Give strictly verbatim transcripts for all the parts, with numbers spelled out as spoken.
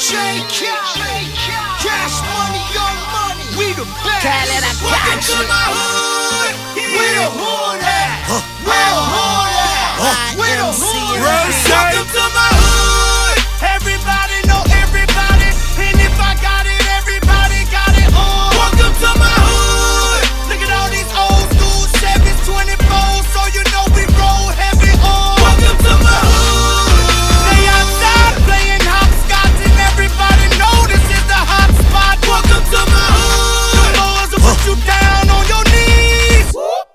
J Khaled, Cash Money, Young Money, we the best. Khaled, I got Welcome you. to my hood. Where the hood at? Where the hood at? Where the hood at? Welcome to my hood. Everybody know everybody, and if I got it, everybody got it on. Welcome to my hood. Look at all these old school Chevys, twenty-fours, so you know we roll heavy on. Welcome to my hood. They outside playing hopscotch, and everybody know this is the hot spot. Welcome to my hood. The boys will put you down on your knees.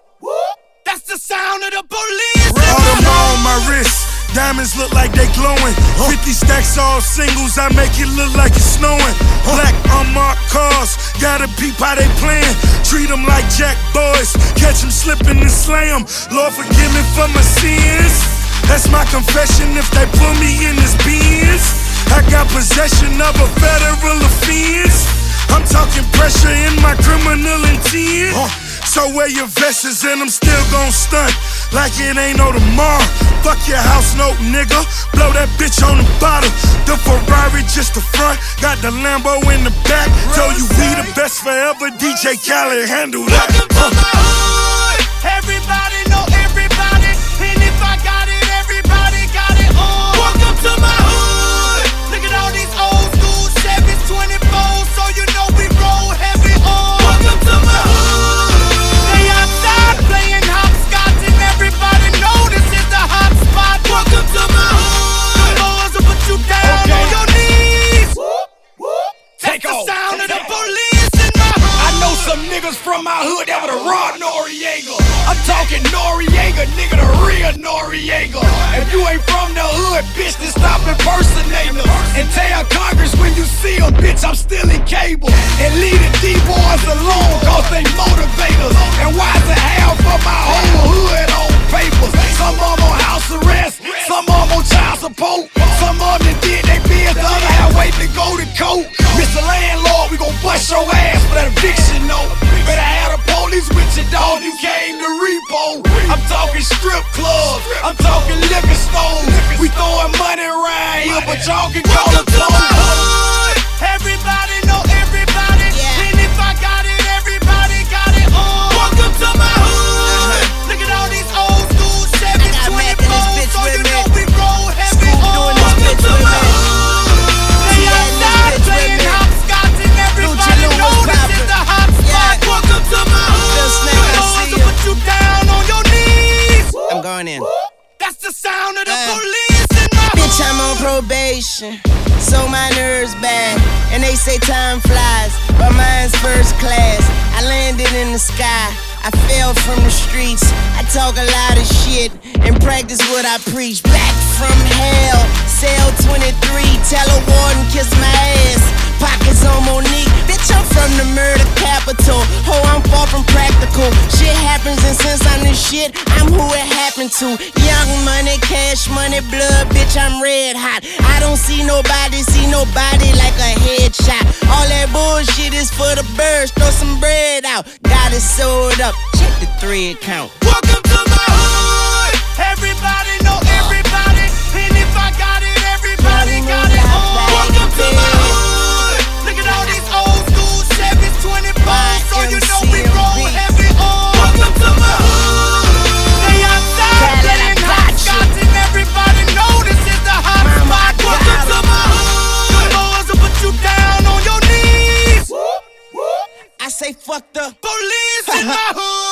That's the sound of the police. All them on my wrist, diamonds look like they glowing. fifty stacks all singles, I make it look like it's snowing. Black unmarked cars, gotta peep how they playin'. Treat them like jack boys, catch them slipping and slay them. Lord forgive me for my sins. That's my confession if they put me in this Benz. I got possession of a federal offense. I'm talking pressure in my criminal intent. So wear your vests and I'm still gon' stunt like it ain't no tomorrow. Fuck your house note, nigga. Blow that bitch on the bottom. The Ferrari just the front, got the Lambo in the back. Told you we the best forever. D J Khaled, handle that. Welcome to my hood. Everybody know everybody, and if I got it, everybody got it on. Welcome to my hood. Look at all these old school Chevys, twenty-fours, so you know we roll heavy on. Welcome to my hood. They outside playing hopscotch, and everybody know this is the hot spot. Welcome to my hood. The boys will put you down on your knees. Take the sound of the police in my hood. I know some niggas from my hood that would've robbed Noriega. I'm talking Noriega, nigga, the real Noriega. If you ain't from the hood, bitch, then stop impersonating us. And tell Congress when you see them, bitch, I'm still in cable. And leave the D-boys alone, cause they motivate us. And why is it half of my whole hood on papers? Some of them on house arrest, some of them on child support. Some of them did they biz, the other half wait to go to court. Mister Landlord, we gon' bust your ass for that eviction note. Better have the police with you, dog, you came to repo. I'm talking strip clubs, I'm talking liquor stores. We throwing money around here, but y'all can call it clothes. Everybody know everybody, and if I got it, everybody got it on. Welcome to my hood. Look at all these old school Chevys, twenty-fours, so you know we roll heavy on. Welcome to my hood. They outside playing hopscotch, and everybody know this is the hot spot. Welcome to my hood. The boys will put you down on your knees. I'm going in. That's the sound of the police in my hood. Bitch, I'm on probation, so my nerves bad. And they say time flies, but mine's first class. I landed in the sky, I fell from the streets. I talk a lot of shit and practice what I preach. Back from hell, cell twenty-three, tell a warden kiss my ass. Pockets on Monique, bitch, I'm from the murder capital. Ho, I'm far from practical. Shit happens, and since I'm this shit, I'm who it happened to. Young money, cash money, blood, bitch, I'm red hot. I don't see nobody, see nobody like a headshot. All that bullshit is for the birds, throw some bread out. Got it sold up, check the three account. Welcome to my hood. Everybody know everybody, and if I got it, everybody got it on. Welcome to my hood. Look at all these old school Chevys, twenty-fours, so you know we roll heavy on. Welcome to my hood. They outside playing hopscotch, and everybody know this is the hot spot. Welcome to my hood. The boys will put you down on your knees. I say fuck the police in my hood.